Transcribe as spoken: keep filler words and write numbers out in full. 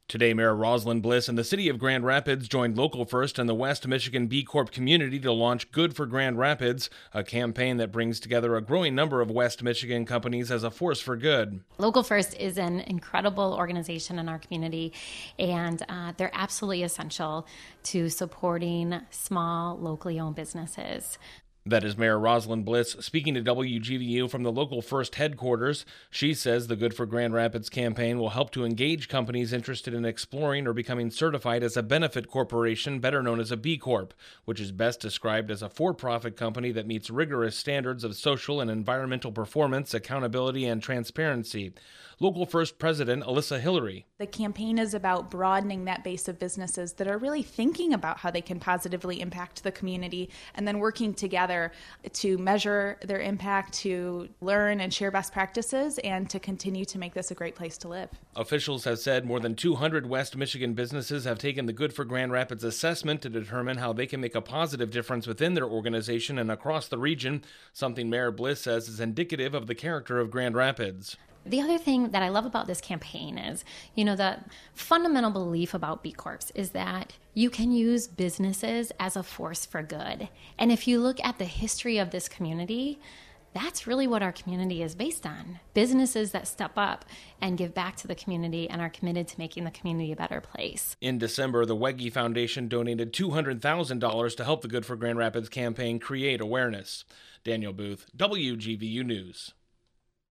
Today, Mayor Rosalind Bliss and the city of Grand Rapids joined Local First and the West Michigan B Corp community to launch Good for Grand Rapids, a campaign that brings together a growing number of West Michigan companies as a force for good. Local First is an incredible organization in our community, and uh, they're absolutely essential to supporting small, locally owned businesses. That is Mayor Rosalind Bliss speaking to W G V U from the Local First headquarters. She says the Good for Grand Rapids campaign will help to engage companies interested in exploring or becoming certified as a benefit corporation, better known as a B Corp, which is best described as a for-profit company that meets rigorous standards of social and environmental performance, accountability, and transparency. Local First President Alyssa Hillary. The campaign is about broadening that base of businesses that are really thinking about how they can positively impact the community and then working together to measure their impact, to learn and share best practices, and to continue to make this a great place to live. Officials have said more than two hundred West Michigan businesses have taken the Good for Grand Rapids assessment to determine how they can make a positive difference within their organization and across the region, something Mayor Bliss says is indicative of the character of Grand Rapids. The other thing that I love about this campaign is, you know, the fundamental belief about B Corps is that you can use businesses as a force for good. And if you look at the history of this community, that's really what our community is based on. Businesses that step up and give back to the community and are committed to making the community a better place. In December, the Wege Foundation donated two hundred thousand dollars to help the Good for Grand Rapids campaign create awareness. Daniel Booth, W G V U News.